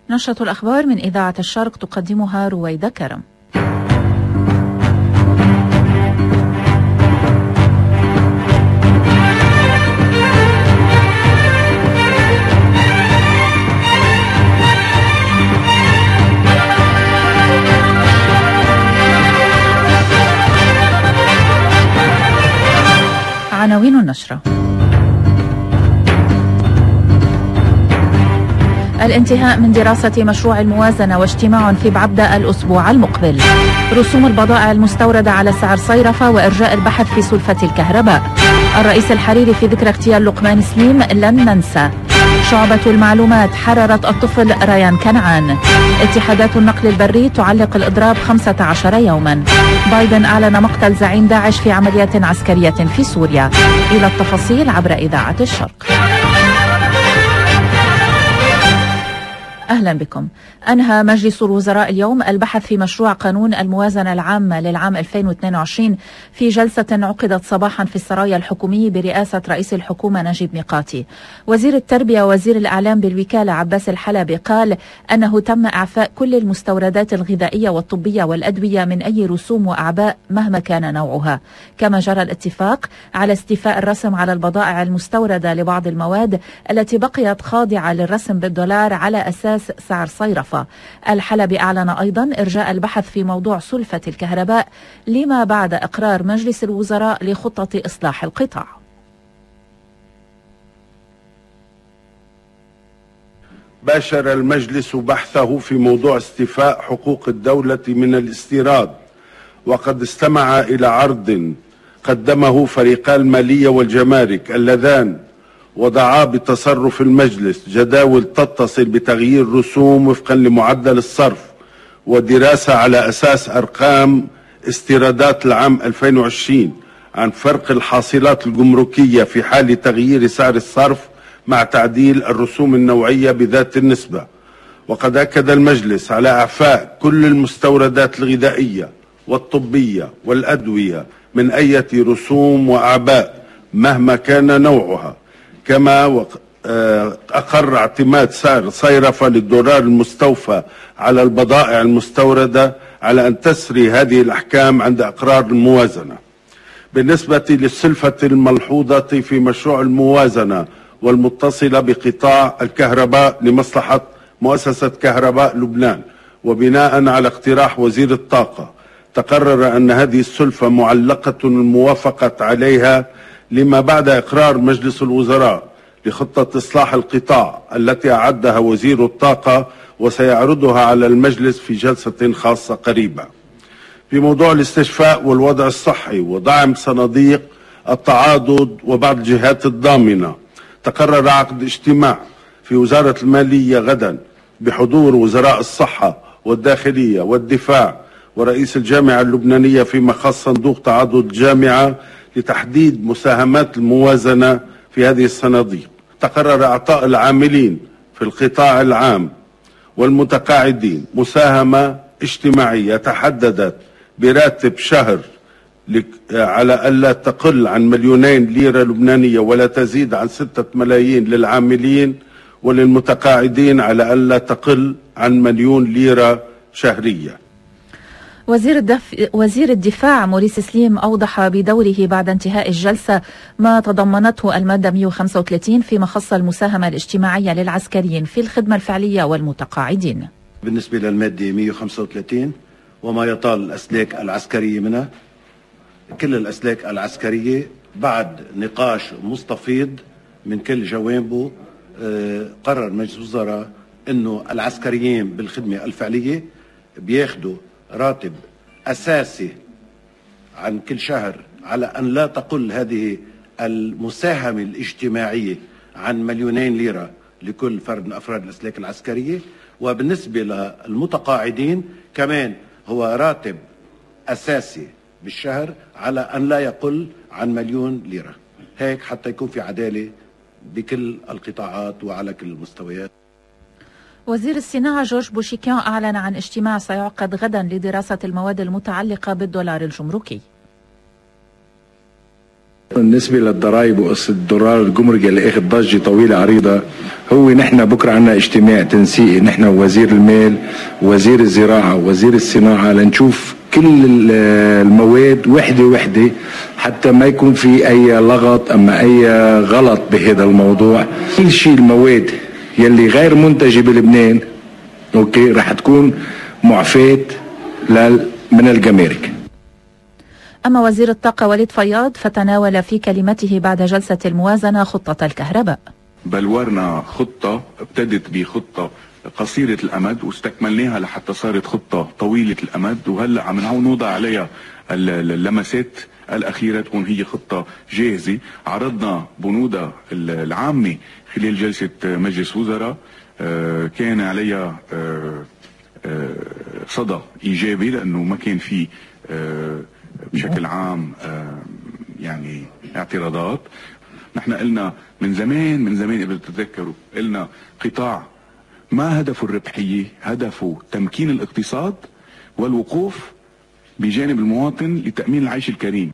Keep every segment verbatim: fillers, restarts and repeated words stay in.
نشرة الأخبار من إذاعة الشرق تقدمها رويدة كرم. عناوين النشرة: الانتهاء من دراسة مشروع الموازنة واجتماع في بعبدة الأسبوع المقبل. رسوم البضائع المستوردة على سعر صيرفة وإرجاء البحث في سلفة الكهرباء. الرئيس الحريري في ذكرى اغتيال لقمان سليم لن ننسى. شعبة المعلومات حررت الطفل ريان كنعان. اتحادات النقل البري تعلق الإضراب خمسة عشر يوما. بايدن أعلن مقتل زعيم داعش في عمليات عسكرية في سوريا. إلى التفاصيل عبر إذاعة الشرق. أهلا بكم. أنهى مجلس الوزراء اليوم البحث في مشروع قانون الموازنة العامة للعام ألفين واثنين وعشرين في جلسة عقدت صباحا في السرايا الحكومي برئاسة رئيس الحكومة نجيب ميقاتي. وزير التربية ووزير الإعلام بالوكالة عباس الحلبي قال أنه تم إعفاء كل المستوردات الغذائية والطبية والأدوية من أي رسوم وأعباء مهما كان نوعها. كما جرى الاتفاق على استيفاء الرسم على البضائع المستوردة لبعض المواد التي بقيت خاضعة للرسم بالدولار على أساس سعر صيرفة. الحلبي أعلن أيضا إرجاء البحث في موضوع سلفة الكهرباء لما بعد إقرار مجلس الوزراء لخطة إصلاح القطاع. باشر المجلس بحثه في موضوع استيفاء حقوق الدولة من الاستيراد، وقد استمع إلى عرض قدمه فريقا المالية والجمارك اللذان وضعا بتصرف المجلس جداول تتصل بتغيير رسوم وفقا لمعدل الصرف ودراسة على أساس أرقام استيرادات العام ألفين وعشرين عن فرق الحاصلات الجمركية في حال تغيير سعر الصرف مع تعديل الرسوم النوعية بذات النسبة. وقد أكد المجلس على إعفاء كل المستوردات الغذائية والطبية والأدوية من أي رسوم وأعباء مهما كان نوعها. كما أقر اعتماد سعر صيرفة للدولار المستوفى على البضائع المستوردة على أن تسري هذه الأحكام عند إقرار الموازنة. بالنسبة للسلفة الملحوظة في مشروع الموازنة والمتصلة بقطاع الكهرباء لمصلحة مؤسسة كهرباء لبنان، وبناء على اقتراح وزير الطاقة، تقرر أن هذه السلفة معلقة الموافقة عليها لما بعد إقرار مجلس الوزراء لخطة إصلاح القطاع التي أعدها وزير الطاقة وسيعرضها على المجلس في جلسة خاصة قريبة. في موضوع الاستشفاء والوضع الصحي ودعم صناديق التعاضد وبعض الجهات الضامنة، تقرر عقد اجتماع في وزارة المالية غدا بحضور وزراء الصحة والداخلية والدفاع ورئيس الجامعة اللبنانية فيما خص صندوق تعاضد الجامعة لتحديد مساهمات الموازنة في هذه الصناديق. تقرر إعطاء العاملين في القطاع العام والمتقاعدين مساهمة اجتماعية تحددت براتب شهر على ألا تقل عن مليونين ليرة لبنانية ولا تزيد عن ستة ملايين للعاملين، وللمتقاعدين على ألا تقل عن مليون ليرة شهرية. وزير, الدف... وزير الدفاع موريس سليم أوضح بدوره بعد انتهاء الجلسة ما تضمنته المادة مئة وخمسة وثلاثين فيما خص المساهمة الاجتماعية للعسكريين في الخدمة الفعلية والمتقاعدين. بالنسبة للمادة مئة وخمسة وثلاثين وما يطال الأسلاك العسكرية منها، كل الأسلاك العسكرية بعد نقاش مستفيض من كل جوانبه قرر مجلس الوزراء أنه العسكريين بالخدمة الفعلية بياخدوا راتب أساسي عن كل شهر على أن لا تقل هذه المساهمة الاجتماعية عن مليونين ليرة لكل فرد من أفراد الأسلاك العسكرية. وبالنسبة للمتقاعدين كمان هو راتب أساسي بالشهر على أن لا يقل عن مليون ليرة، هيك حتى يكون في عدالة بكل القطاعات وعلى كل المستويات. وزير الصناعة جورج بوشيكيان أعلن عن اجتماع سيعقد غدا لدراسة المواد المتعلقة بالدولار الجمركي. بالنسبة للضرائب وقصة الدولار الجمركي اللي اخذ ضجة طويلة عريضة، هو نحن بكرة عنا اجتماع تنسيقي نحن ووزير المال ووزير الزراعة ووزير الصناعة لنشوف كل المواد وحدة وحدة حتى ما يكون في أي لغط أما أي غلط بهذا الموضوع. كل شيء المواد يلي غير منتجة بلبنان أوكي رح تكون معفاة من الجمارك. أما وزير الطاقة وليد فياض فتناول في كلمته بعد جلسة الموازنة خطة الكهرباء. بلورنا خطة ابتدت بخطة قصيرة الأمد واستكملناها لحتى صارت خطة طويلة الأمد، وهلأ عم نوضع عليها اللمسات الأخيرة تكون هي خطة جاهزة. عرضنا بنودها العامة خلال جلسة مجلس وزراء، كان عليها صدى إيجابي لأنه ما كان في بشكل عام يعني اعتراضات. نحن قلنا من زمان من زمان قبل تتذكروا قلنا قطاع ما هدفه الربحية، هدفه تمكين الاقتصاد والوقوف بجانب المواطن لتأمين العيش الكريم.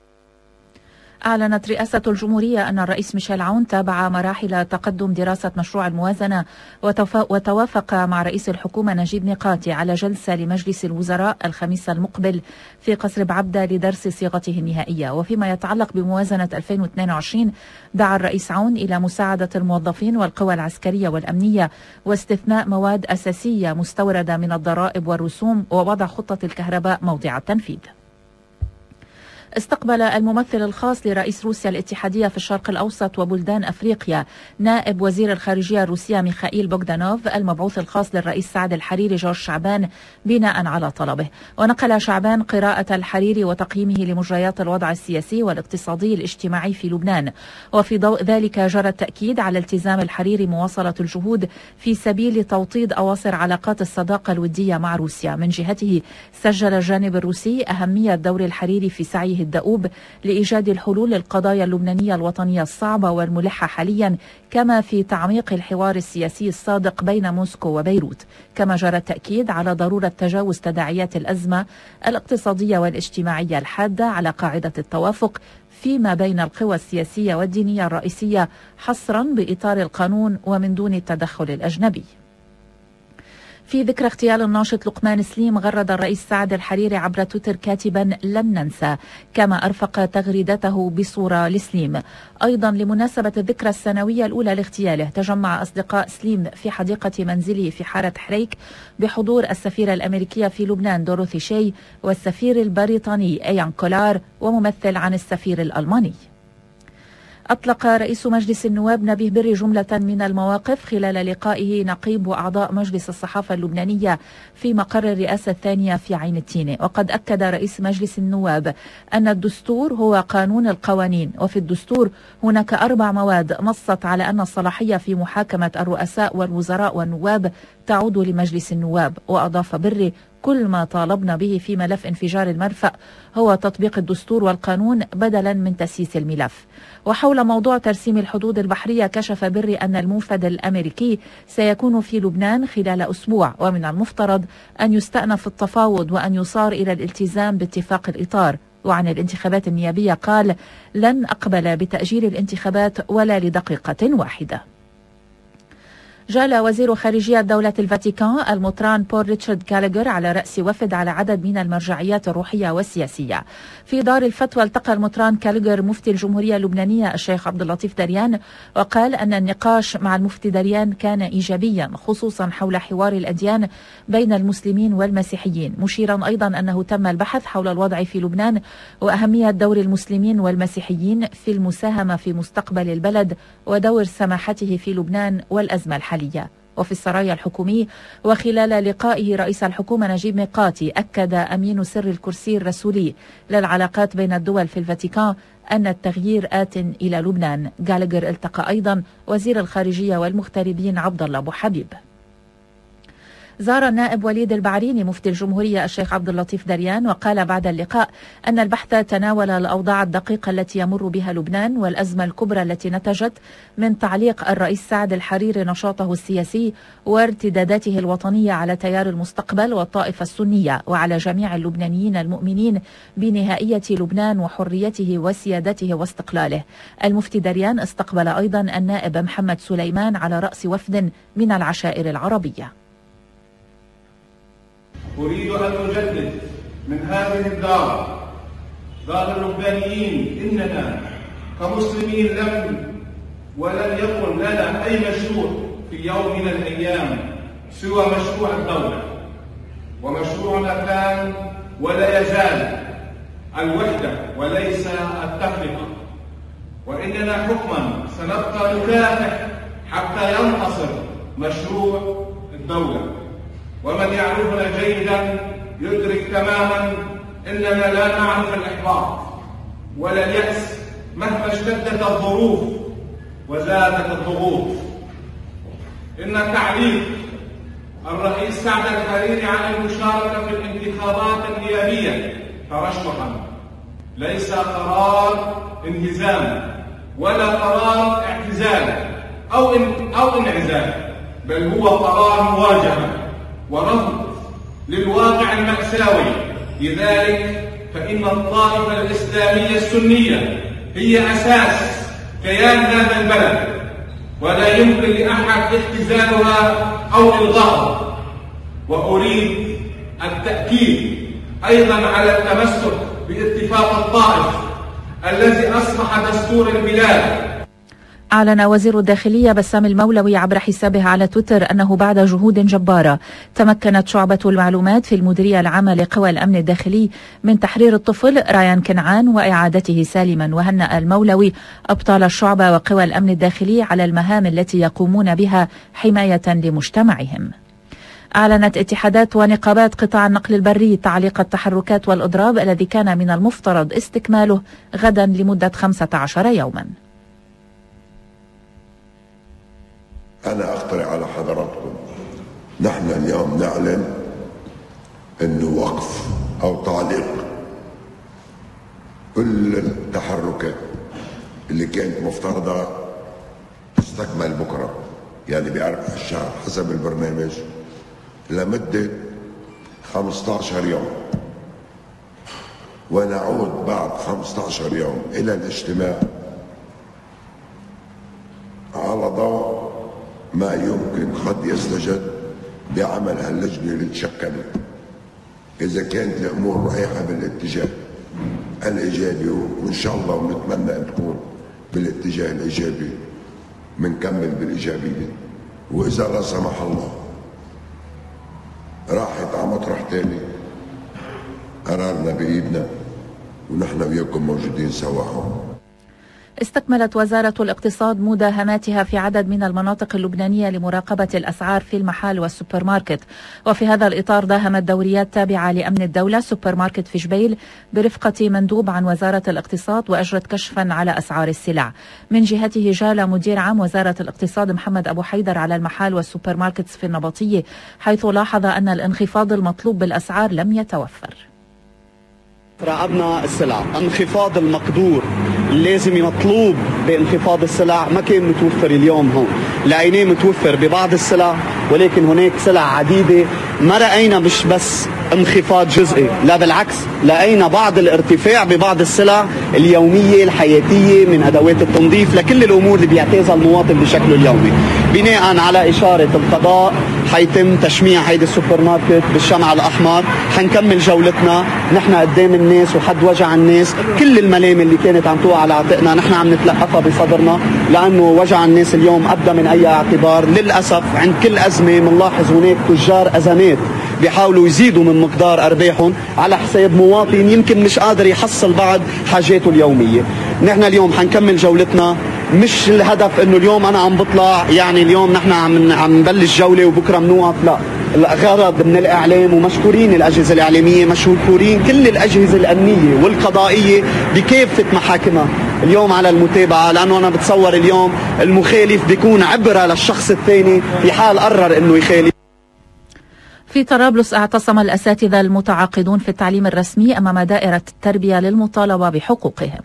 أعلنت رئاسة الجمهورية أن الرئيس ميشيل عون تابع مراحل تقدم دراسة مشروع الموازنة وتوافق مع رئيس الحكومة نجيب ميقاتي على جلسة لمجلس الوزراء الخميس المقبل في قصر بعبدة لدرس صيغته النهائية. وفيما يتعلق بموازنة ألفين واثنين وعشرين دعا الرئيس عون إلى مساعدة الموظفين والقوى العسكرية والأمنية واستثناء مواد أساسية مستوردة من الضرائب والرسوم ووضع خطة الكهرباء موضع التنفيذ. استقبل الممثل الخاص لرئيس روسيا الاتحادية في الشرق الأوسط وبلدان أفريقيا نائب وزير الخارجية الروسية ميخائيل بوغدانوف المبعوث الخاص للرئيس سعد الحريري جورج شعبان بناء على طلبه. ونقل شعبان قراءة الحريري وتقييمه لمجريات الوضع السياسي والاقتصادي الاجتماعي في لبنان. وفي ضوء ذلك جرى التأكيد على التزام الحريري مواصلة الجهود في سبيل توطيد أواصر علاقات الصداقة الودية مع روسيا. من جهته سجل الجانب الروسي أهمية دور الحريري في سعيه الدؤوب لإيجاد الحلول للقضايا اللبنانية الوطنية الصعبة والملحة حاليا، كما في تعميق الحوار السياسي الصادق بين موسكو وبيروت. كما جرى التأكيد على ضرورة تجاوز تداعيات الأزمة الاقتصادية والاجتماعية الحادة على قاعدة التوافق فيما بين القوى السياسية والدينية الرئيسية حصرا بإطار القانون ومن دون التدخل الأجنبي. في ذكرى اغتيال الناشط لقمان سليم غرد الرئيس سعد الحريري عبر تويتر كاتبا لن ننسى، كما أرفق تغريدته بصورة لسليم. أيضا لمناسبة الذكرى السنوية الأولى لاغتياله تجمع أصدقاء سليم في حديقة منزله في حارة حريك بحضور السفيرة الأمريكية في لبنان دوروثي شي والسفير البريطاني إيان كولار وممثل عن السفير الألماني. أطلق رئيس مجلس النواب نبيه بري جملة من المواقف خلال لقائه نقيب وأعضاء مجلس الصحافة اللبنانية في مقر الرئاسة الثانية في عين التينة. وقد أكد رئيس مجلس النواب أن الدستور هو قانون القوانين، وفي الدستور هناك أربع مواد نصت على أن الصلاحية في محاكمة الرؤساء والوزراء والنواب تعود لمجلس النواب. وأضاف بري كل ما طالبنا به في ملف انفجار المرفأ هو تطبيق الدستور والقانون بدلا من تسييس الملف. وحول موضوع ترسيم الحدود البحرية كشف بري أن الموفد الأمريكي سيكون في لبنان خلال أسبوع، ومن المفترض أن يستأنف التفاوض وأن يصار إلى الالتزام باتفاق الإطار. وعن الانتخابات النيابية قال لن أقبل بتأجيل الانتخابات ولا لدقيقة واحدة. جال وزير خارجية دولة الفاتيكان المطران بول ريتشارد كاليغر على رأس وفد على عدد من المرجعيات الروحية والسياسية. في دار الفتوى التقى المطران كاليغر مفتي الجمهورية اللبنانية الشيخ عبد اللطيف دريان، وقال أن النقاش مع المفتي دريان كان إيجابيا خصوصا حول حوار الأديان بين المسلمين والمسيحيين، مشيرا أيضا أنه تم البحث حول الوضع في لبنان وأهمية دور المسلمين والمسيحيين في المساهمة في مستقبل البلد ودور سماحته في لبنان والأزمة الحالية. وفي السرايا الحكومي وخلال لقائه رئيس الحكومة نجيب ميقاتي أكد أمين سر الكرسي الرسولي للعلاقات بين الدول في الفاتيكان أن التغيير آت إلى لبنان. جالجر التقى أيضا وزير الخارجية والمغتربين عبد الله أبو حبيب. زار النائب وليد البعريني مفتي الجمهورية الشيخ عبد اللطيف دريان، وقال بعد اللقاء أن البحث تناول الأوضاع الدقيقة التي يمر بها لبنان والأزمة الكبرى التي نتجت من تعليق الرئيس سعد الحريري نشاطه السياسي وارتداداته الوطنية على تيار المستقبل والطائفة السنية، وعلى جميع اللبنانيين المؤمنين بنهائية لبنان وحريته وسيادته واستقلاله. المفتي دريان استقبل أيضا النائب محمد سليمان على رأس وفد من العشائر العربية. أريد أن أجدد من هذه الدار، دار اللبنانيين، إننا كمسلمين لم ولن يكن لنا أي مشروع في يوم من الأيام سوى مشروع الدولة، ومشروعنا كان ولا يزال الوحدة وليس التفرقة، وإننا حكما سنبقى نكافح حتى ينتصر مشروع الدولة. ومن يعرفنا جيدا يدرك تماما اننا لا نعرف الاحباط ولا اليأس مهما اشتدت الظروف وزادت الضغوط. ان تعليق الرئيس سعد الحريري على المشاركه في الانتخابات النيابيه ترشحا ليس قرار انهزام ولا قرار اعتزال او او انعزال، بل هو قرار مواجهه ورفض للواقع المأساوي. لذلك فإن الطائفة الإسلامية السنية هي أساس كيان هذا البلد، ولا يمكن لأحد اختزالها أو إلغائها. وأريد التأكيد أيضا على التمسك باتفاق الطائف الذي أصبح دستور البلاد. أعلن وزير الداخلية بسام المولوي عبر حسابه على تويتر أنه بعد جهود جبارة تمكنت شعبة المعلومات في المديرية العامة لقوى الأمن الداخلي من تحرير الطفل ريان كنعان وإعادته سالما. وهنأ المولوي أبطال الشعبة وقوى الأمن الداخلي على المهام التي يقومون بها حماية لمجتمعهم. أعلنت اتحادات ونقابات قطاع النقل البري تعليق التحركات والإضراب الذي كان من المفترض استكماله غدا لمدة خمسة عشر يوما. أنا أقترح على حضراتكم، نحن اليوم نعلن أنه وقف أو تعليق كل التحركات اللي كانت مفترضة تستكمل بكرة، يعني بيعرف الشعب حسب البرنامج لمدة خمسة عشر يوم، ونعود بعد خمسة عشر يوم إلى الاجتماع على ضوء ما يمكن قد يستجد بعمل هاللجنة اللي تشكلت. إذا كانت الأمور رايحة بالاتجاه الإيجابي، وإن شاء الله ونتمنى أن تكون بالاتجاه الإيجابي، بنكمل بالإيجابية. وإذا لا سمح الله راحت على مطرح تاني، قرارنا بإيدنا ونحن وياكم موجودين سوا هون. استكملت وزارة الاقتصاد مداهماتها في عدد من المناطق اللبنانية لمراقبة الأسعار في المحال والسوبر ماركت، وفي هذا الإطار داهمت دوريات تابعة لأمن الدولة سوبر ماركت في جبيل برفقة مندوب عن وزارة الاقتصاد وأجرت كشفا على أسعار السلع. من جهته جال مدير عام وزارة الاقتصاد محمد أبو حيدر على المحال والسوبر ماركت في النبطية، حيث لاحظ أن الانخفاض المطلوب بالأسعار لم يتوفر. راقبنا السلع، انخفاض المقدور اللازم مطلوب بانخفاض السلع ما كان متوفر اليوم هون، لقيناه متوفر ببعض السلع، ولكن هناك سلع عديدة ما رأينا مش بس انخفاض جزئي، لا بالعكس لقينا بعض الارتفاع ببعض السلع اليومية الحياتية من أدوات التنظيف لكل الأمور اللي بيعتازها المواطن بشكله اليومي. بناء على إشارة القضاء حيتم تشميع هيدي السوبر ماركت بالشمع الأحمر، حنكمل جولتنا نحن قدام الناس وحد وجع الناس. كل الملام اللي كانت عم توقع على عاتقنا نحن عم نتلقفها بصدرنا، لأنه وجع الناس اليوم أبدى من أي اعتبار. للأسف عند كل أزمة بنلاحظ هناك تجار أزمات بيحاولوا يزيدوا من مقدار أرباحهم على حساب مواطن يمكن مش قادر يحصل بعض حاجاته اليومية. نحن اليوم حنكمل جولتنا، مش الهدف انه اليوم انا عم بطلع يعني اليوم نحن عم عم نبلش جولة وبكره بنوقف، لا، الغرض من الاعلام، ومشكورين الاجهزة الاعلامية، مشكورين كل الاجهزة الامنية والقضائية بكافة محاكمها اليوم على المتابعة، لانه انا بتصور اليوم المخالف بيكون عبرة للشخص الثاني في حال قرر انه يخالف. في طرابلس اعتصم الأساتذة المتعاقدون في التعليم الرسمي أمام دائرة التربية للمطالبة بحقوقهم.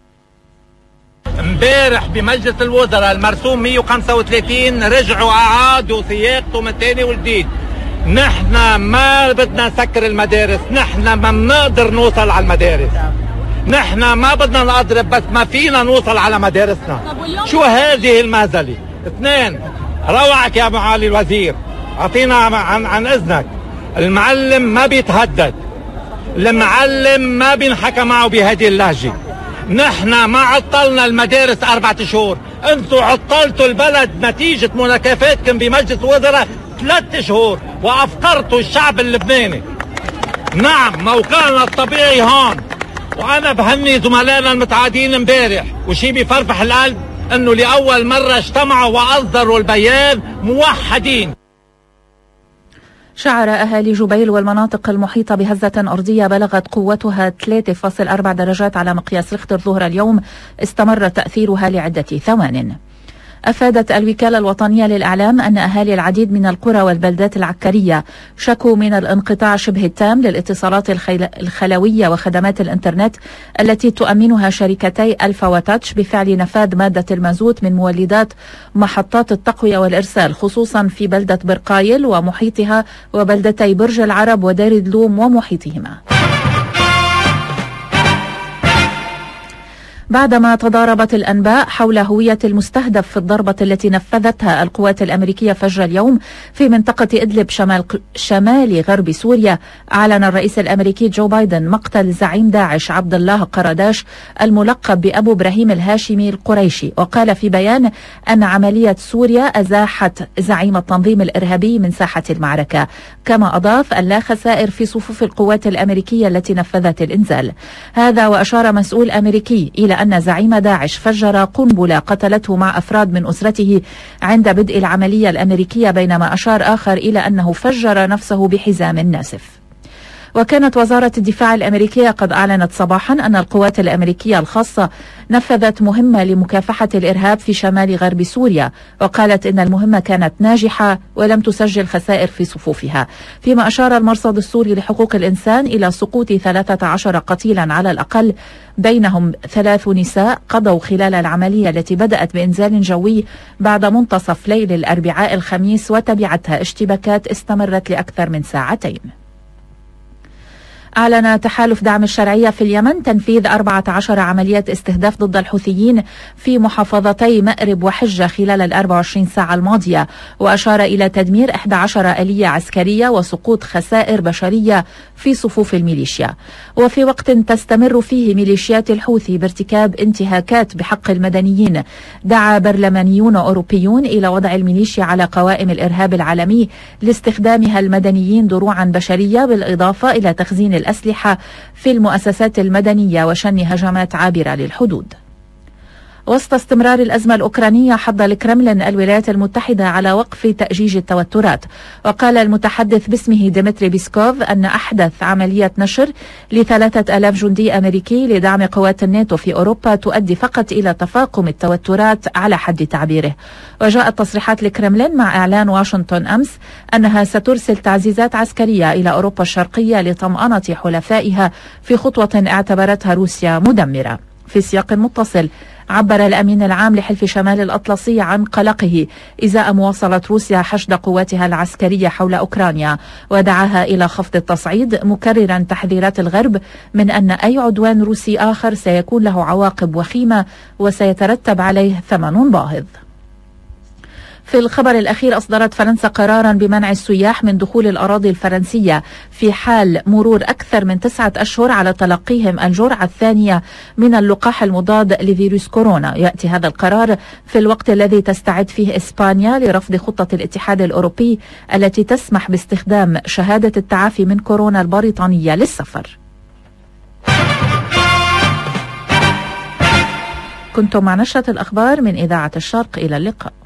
امبارح بمجلس الوزراء المرسوم مئة وخمسة وثلاثين رجعوا اعادوا سياقته من تاني وجديد. نحن ما بدنا نسكر المدارس، نحن ما بنقدر نوصل على المدارس، نحن ما بدنا نضرب بس ما فينا نوصل على مدارسنا. شو هذه المهزلة؟ اثنين، روعك يا معالي الوزير، اعطينا عن, عن اذنك. المعلم ما بيتهدد، المعلم ما بينحكى معه بهذه اللهجة. نحن ما عطلنا المدارس أربعة شهور، انتوا عطلتوا البلد نتيجة مناكفاتكم بمجلس الوزراء ثلاث شهور وأفقرتوا الشعب اللبناني. نعم موقعنا الطبيعي هون، وأنا بهني زملائنا المتعادين امبارح، وشي بيفرفح القلب انه لأول مرة اجتمعوا وأصدروا البيان موحدين. شعر أهالي جبيل والمناطق المحيطة بهزة أرضية بلغت قوتها ثلاثة فاصلة أربعة درجات على مقياس ريختر ظهر اليوم استمر تأثيرها لعدة ثوان. أفادت الوكالة الوطنية للإعلام أن أهالي العديد من القرى والبلدات العكرية شكوا من الانقطاع شبه التام للاتصالات الخلوية وخدمات الإنترنت التي تؤمنها شركتي ألفا وتاتش بفعل نفاذ مادة المازوت من مولدات محطات التقوية والإرسال، خصوصا في بلدة برقايل ومحيطها وبلدتي برج العرب ودار دلوم ومحيطهما. بعدما تضاربت الأنباء حول هوية المستهدف في الضربة التي نفذتها القوات الأمريكية فجر اليوم في منطقة إدلب شمال, شمال غرب سوريا، أعلن الرئيس الأمريكي جو بايدن مقتل زعيم داعش عبد الله قرداش الملقب بأبو إبراهيم الهاشمي القريشي، وقال في بيان أن عملية سوريا أزاحت زعيم التنظيم الإرهابي من ساحة المعركة، كما أضاف أن لا خسائر في صفوف القوات الأمريكية التي نفذت الإنزال. هذا وأشار مسؤول أمريكي إلى أن زعيم داعش فجر قنبلة قتلته مع أفراد من أسرته عند بدء العملية الأمريكية، بينما أشار آخر إلى أنه فجر نفسه بحزام ناسف. وكانت وزارة الدفاع الأمريكية قد أعلنت صباحا أن القوات الأمريكية الخاصة نفذت مهمة لمكافحة الإرهاب في شمال غرب سوريا، وقالت إن المهمة كانت ناجحة ولم تسجل خسائر في صفوفها، فيما أشار المرصد السوري لحقوق الإنسان إلى سقوط ثلاثة عشر قتيلا على الأقل، بينهم ثلاث نساء قضوا خلال العملية التي بدأت بإنزال جوي بعد منتصف ليل الأربعاء الخميس وتبعتها اشتباكات استمرت لأكثر من ساعتين. أعلن تحالف دعم الشرعية في اليمن تنفيذ أربعة عشر عملية استهداف ضد الحوثيين في محافظتي مأرب وحجة خلال الأربع وعشرين ساعة الماضية، وأشار إلى تدمير إحدى عشرة آلية عسكرية وسقوط خسائر بشرية في صفوف الميليشيا. وفي وقت تستمر فيه ميليشيات الحوثي بارتكاب انتهاكات بحق المدنيين، دعا برلمانيون أوروبيون إلى وضع الميليشيا على قوائم الإرهاب العالمي لاستخدامها المدنيين دروعا بشرية، بالإضافة إلى تخزين الأسلحة في المؤسسات المدنية وشن هجمات عابرة للحدود. وسط استمرار الأزمة الأوكرانية، حض الكرملين الولايات المتحدة على وقف تأجيج التوترات، وقال المتحدث باسمه ديمتري بيسكوف أن أحدث عملية نشر لثلاثة آلاف جندي أمريكي لدعم قوات الناتو في أوروبا تؤدي فقط إلى تفاقم التوترات على حد تعبيره. وجاءت تصريحات الكرملين مع إعلان واشنطن أمس أنها سترسل تعزيزات عسكرية إلى أوروبا الشرقية لطمأنة حلفائها في خطوة اعتبرتها روسيا مدمرة. في سياق متصل، عبر الأمين العام لحلف شمال الأطلسي عن قلقه إزاء مواصلة روسيا حشد قواتها العسكرية حول أوكرانيا، ودعاها إلى خفض التصعيد، مكررا تحذيرات الغرب من أن أي عدوان روسي آخر سيكون له عواقب وخيمة وسيترتب عليه ثمن باهظ. في الخبر الأخير، أصدرت فرنسا قرارا بمنع السياح من دخول الأراضي الفرنسية في حال مرور أكثر من تسعة أشهر على تلقيهم الجرعة الثانية من اللقاح المضاد لفيروس كورونا. يأتي هذا القرار في الوقت الذي تستعد فيه إسبانيا لرفض خطة الاتحاد الأوروبي التي تسمح باستخدام شهادة التعافي من كورونا البريطانية للسفر. كنتم مع نشرة الأخبار من إذاعة الشرق، إلى اللقاء.